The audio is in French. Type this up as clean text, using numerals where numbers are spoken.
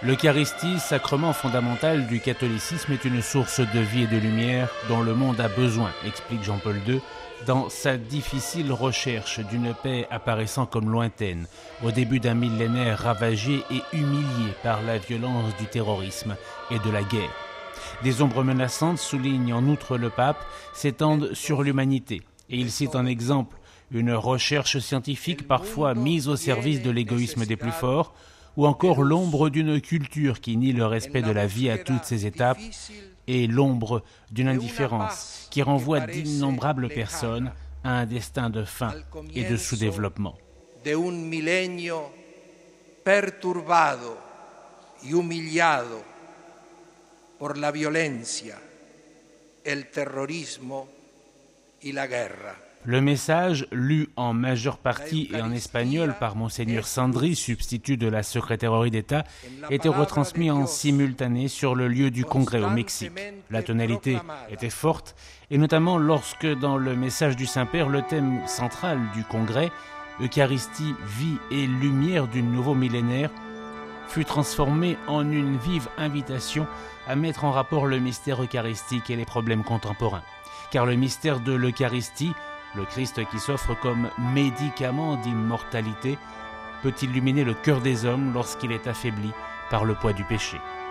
L'Eucharistie, sacrement fondamental du catholicisme, est une source de vie et de lumière dont le monde a besoin, explique Jean-Paul II, dans sa difficile recherche d'une paix apparaissant comme lointaine, au début d'un millénaire ravagé et humilié par la violence du terrorisme et de la guerre. Des ombres menaçantes, souligne en outre le pape, s'étendent sur l'humanité, et il cite en exemple une recherche scientifique parfois mise au service de l'égoïsme des plus forts, ou encore l'ombre d'une culture qui nie le respect de la vie à toutes ses étapes, et l'ombre d'une indifférence qui renvoie d'innombrables personnes à un destin de faim et de sous-développement. De un milenio perturbado y humillado por la violencia, el terrorismo y la guerra. Le message, lu en majeure partie et en espagnol par Monseigneur Sandri, substitut de la secrétairerie d'État, était retransmis en simultané sur le lieu du congrès au Mexique. La tonalité était forte, et notamment lorsque, dans le message du Saint-Père, le thème central du congrès, Eucharistie, vie et lumière du nouveau millénaire, fut transformé en une vive invitation à mettre en rapport le mystère eucharistique et les problèmes contemporains. Car le mystère de l'Eucharistie, le Christ qui s'offre comme médicament d'immortalité, peut illuminer le cœur des hommes lorsqu'il est affaibli par le poids du péché.